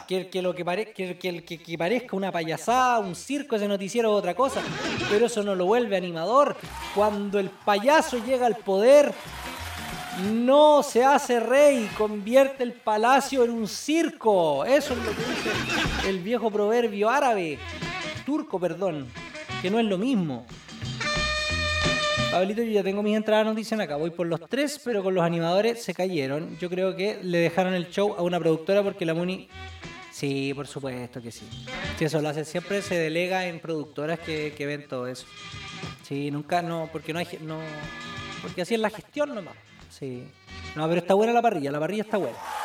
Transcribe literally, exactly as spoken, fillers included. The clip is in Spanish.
que, que lo que, pare, que, que, que, que parezca una payasada, un circo, ese noticiero o otra cosa, pero eso no lo vuelve animador. Cuando el payaso llega al poder, no se hace rey, convierte el palacio en un circo. Eso es lo que dice el viejo proverbio árabe, turco, perdón, que no es lo mismo. Pablito, yo ya tengo mis entradas de noticias acá, voy por los tres, pero con los animadores se cayeron. Yo creo que le dejaron el show a una productora porque la Muni... Sí, por supuesto que sí. Si eso lo hace siempre, se delega en productoras que, que ven todo eso. Sí, nunca, no, porque no hay... No, porque así es la gestión nomás. Sí. No, pero está buena la parrilla, la parrilla está buena.